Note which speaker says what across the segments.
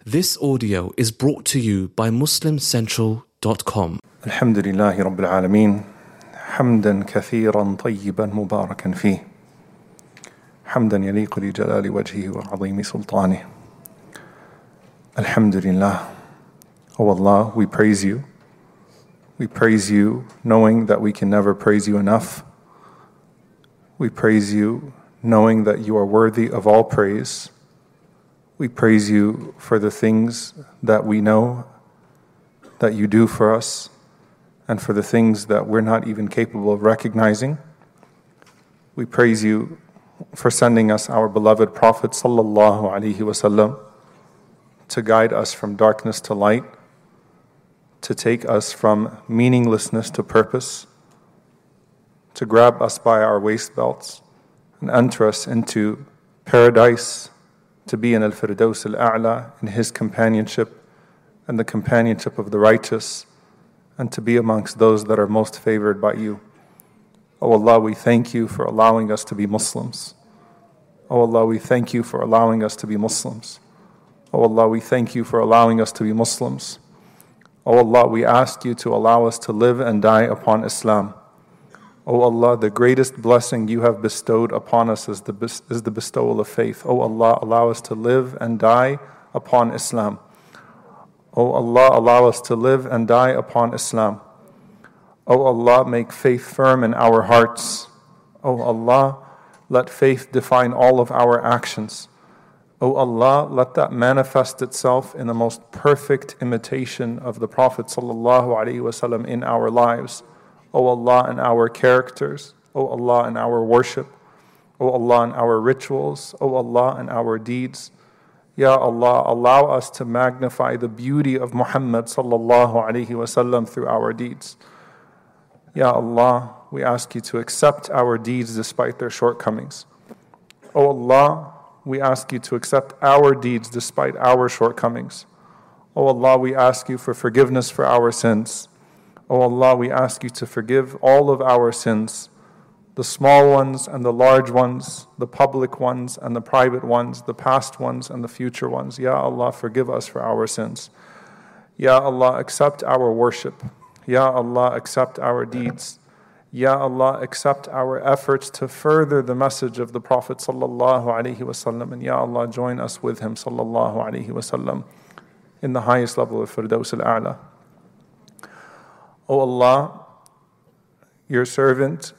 Speaker 1: This audio is brought to you by MuslimCentral.com.
Speaker 2: الحمد لله رب العالمين حمدا كثيرا طيبا مباركا فيه حمدا يليق لجلال وجهه وعظيم سلطانه. Alhamdulillah. O Allah, we praise you. We praise you knowing that we can never praise you enough. We praise you knowing that you are worthy of all praise. We praise you for the things that we know that you do for us and for the things that we're not even capable of recognizing. We praise you for sending us our beloved Prophet sallallahu alaihi wasallam to guide us from darkness to light, to take us from meaninglessness to purpose, to grab us by our waist belts and enter us into paradise, to be in Al-Firdaus Al-A'la, in His companionship and the companionship of the righteous, and to be amongst those that are most favored by you. O Allah, we thank you for allowing us to be Muslims. O Allah, we thank you for allowing us to be Muslims. O Allah, we thank you for allowing us to be Muslims. O Allah, we ask you to allow us to live and die upon Islam. O Allah, the greatest blessing you have bestowed upon us is the bestowal of faith. O Allah, allow us to live and die upon Islam. O Allah, allow us to live and die upon Islam. O Allah, make faith firm in our hearts. O Allah, let faith define all of our actions. O Allah, let that manifest itself in the most perfect imitation of the Prophet ﷺ in our lives. O Allah, in our characters. O Allah, in our worship. O Allah, in our rituals. O Allah, in our deeds. Ya Allah, allow us to magnify the beauty of Muhammad ﷺ through our deeds. Ya Allah, we ask you to accept our deeds despite their shortcomings. O Allah, we ask you to accept our deeds despite our shortcomings. O Allah, we ask you for forgiveness for our sins. O Allah, we ask you to forgive all of our sins, the small ones and the large ones, the public ones and the private ones, the past ones and the future ones. Ya Allah, forgive us for our sins. Ya Allah, accept our worship. Ya Allah, accept our deeds. Ya Allah, accept our efforts to further the message of the Prophet sallallahu alaihi wasallam, and Ya Allah, join us with him sallallahu alaihi wasallam in the highest level of Firdaus al-A'la. O Allah, your servant,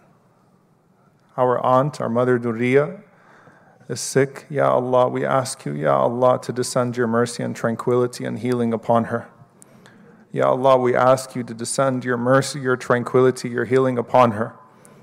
Speaker 2: our aunt, our mother Durriya, is sick. Ya Allah, we ask you, Ya Allah, to descend your mercy and tranquility and healing upon her. Ya Allah, we ask you to descend your mercy, your tranquility, your healing upon her.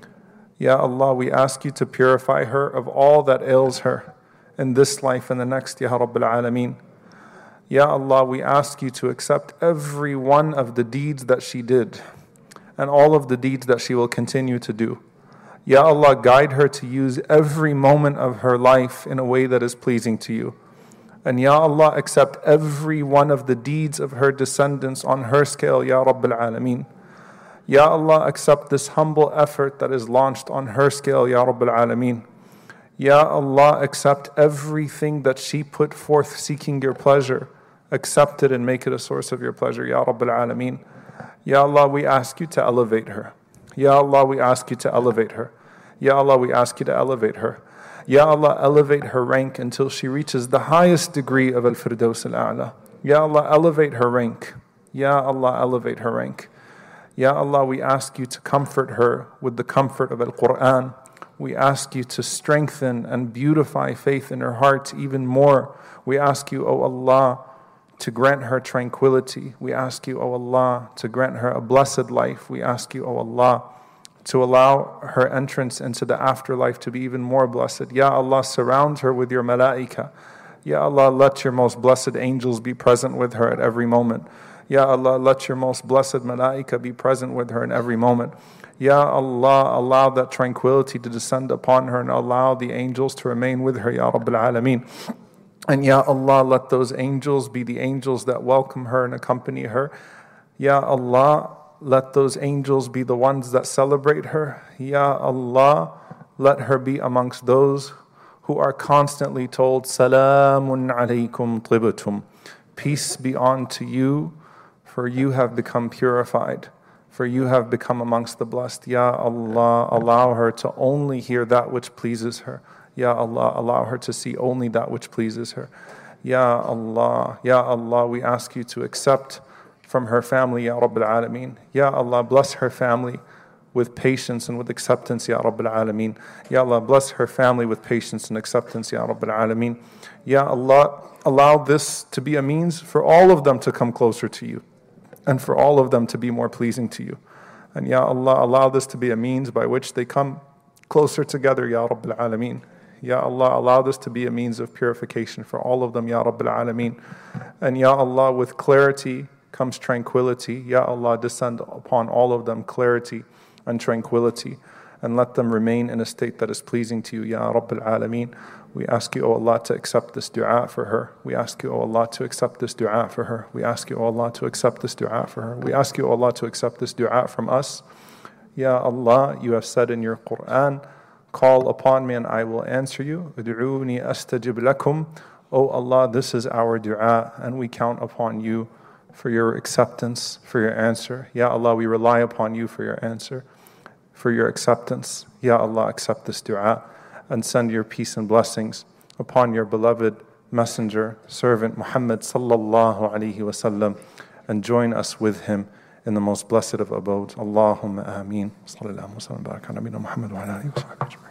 Speaker 2: Ya Allah, we ask you to purify her of all that ails her in this life and the next, Ya Rabbil Alameen. Ya Allah, we ask you to accept every one of the deeds that she did and all of the deeds that she will continue to do. Ya Allah, guide her to use every moment of her life in a way that is pleasing to you. And Ya Allah, accept every one of the deeds of her descendants on her scale, Ya Rabbil Alameen. Ya Allah, accept this humble effort that is launched on her scale, Ya Rabbil Alameen. Ya Allah, accept everything that she put forth seeking your pleasure. Accept it and make it a source of your pleasure, Ya Rabbil Alameen. Ya Allah, we ask you to elevate her. Ya Allah, we ask you to elevate her. Ya Allah, we ask you to elevate her. Ya Allah, elevate her rank until she reaches the highest degree of Al-Firdaus Al-A'la. Ya Allah, elevate her rank. Ya Allah, elevate her rank. Ya Allah, we ask you to comfort her with the comfort of Al-Quran. We ask you to strengthen and beautify faith in her heart even more. We ask you, O Allah, to grant her tranquility. We ask you, O Allah, to grant her a blessed life. We ask you, O Allah, to allow her entrance into the afterlife to be even more blessed. Ya Allah, surround her with your malaika. Ya Allah, let your most blessed angels be present with her at every moment. Ya Allah, let your most blessed malaika be present with her in every moment. Ya Allah, allow that tranquility to descend upon her and allow the angels to remain with her, Ya Rabbil Alameen. And Ya Allah, let those angels be the angels that welcome her and accompany her. Ya Allah, let those angels be the ones that celebrate her. Ya Allah, let her be amongst those who are constantly told, Salamun alaykum tibtum. Peace be unto you, for you have become purified, for you have become amongst the blessed. Ya Allah, allow her to only hear that which pleases her. Ya Allah, allow her to see only that which pleases her. Ya Allah, we ask you to accept from her family, Ya Rabbil Alameen. Ya Allah, bless her family with patience and with acceptance, Ya Rabbil Alameen. Ya Allah, bless her family with patience and acceptance, Ya Rabbil Alameen. Ya Allah, allow this to be a means for all of them to come closer to you, and for all of them to be more pleasing to you. And Ya Allah, allow this to be a means by which they come closer together, Ya Rabbil Alameen. Ya Allah, allow this to be a means of purification for all of them, Ya Rabbil Alameen. And Ya Allah, with clarity comes tranquility. Ya Allah, descend upon all of them clarity and tranquility, and let them remain in a state that is pleasing to you, Ya Rabbil Alameen. We ask you, O Allah, to accept this dua for her. We ask you, O Allah, to accept this dua for her. We ask you, O Allah, to accept this dua for her. We ask you, O Allah, to accept this dua from us. Ya Allah, you have said in your Quran, call upon me and I will answer you. Ud'uni astajib lakum. O Allah, this is our dua, and we count upon you for your acceptance, for your answer. Ya Allah, we rely upon you for your answer, for your acceptance. Ya Allah, accept this dua and send your peace and blessings upon your beloved messenger, servant Muhammad sallallahu alaihi wasallam, and join us with him in the most blessed of abodes. Allahumma ameen. Sallallahu alaihi wa sallam. Baraka nabina Muhammad wa ala alihi wa sahbihi ajma'in.